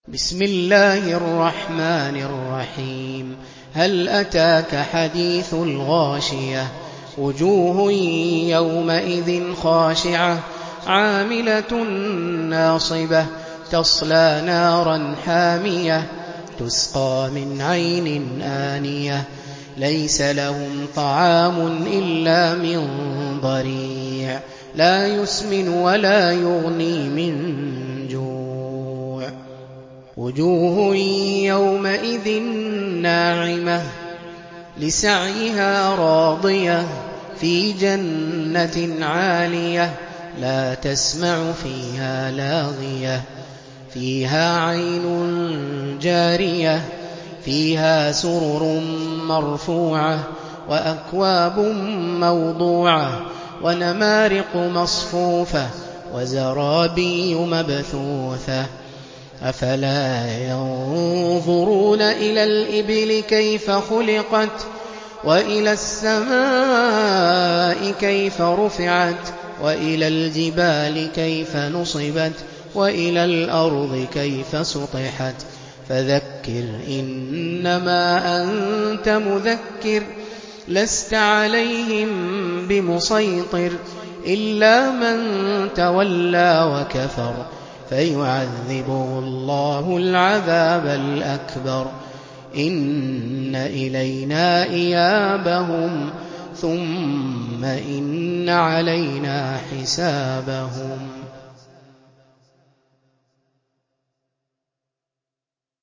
بسم الله الرحمن الرحيم. هل أتاك حديث الغاشية؟ وجوه يومئذ خاشعة عاملة ناصبة تصلى نارا حامية تسقى من عين آنية ليس لهم طعام إلا من ضريع لا يسمن ولا يغني من جوع. وجوه يومئذ ناعمة لسعيها راضية في جنة عالية لا تسمع فيها لاغية فيها عين جارية فيها سرر مرفوعة وأكواب موضوعة ونمارق مصفوفة وزرابي مبثوثة أفلا ينظرون إلى الإبل كيف خلقت وإلى السماء كيف رفعت وإلى الجبال كيف نصبت وإلى الأرض كيف سطحت فذكر إنما أنت مذكر لست عليهم بمسيطر إلا من تولى وكفر فيعذبه الله العذاب الأكبر إن إلينا إيابهم ثم إن علينا حسابهم.